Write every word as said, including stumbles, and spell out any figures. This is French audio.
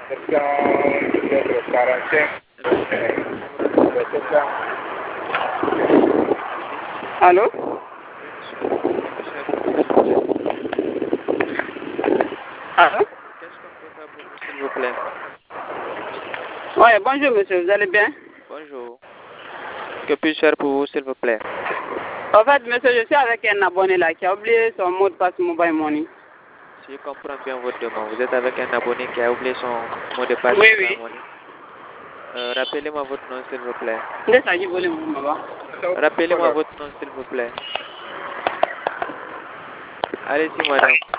Peut-être quarante-cinq. Allô? Allô? Qu'est-ce qu'on peut faire pour vous, s'il vous plaît? Oui, bonjour monsieur, vous allez bien? Bonjour. Que puis-je faire pour vous, s'il vous plaît? En fait, monsieur, je suis avec un abonné là qui a oublié son mot de passe mobile money. Si je comprends bien votre demande, vous êtes avec un abonné qui a oublié son mot de passe Oui, mobile oui. money. Euh, rappelez-moi votre nom, s'il vous plaît. Laisse aller voler mon maman. Rappelez-moi votre nom, s'il vous plaît. Allez-y, madame.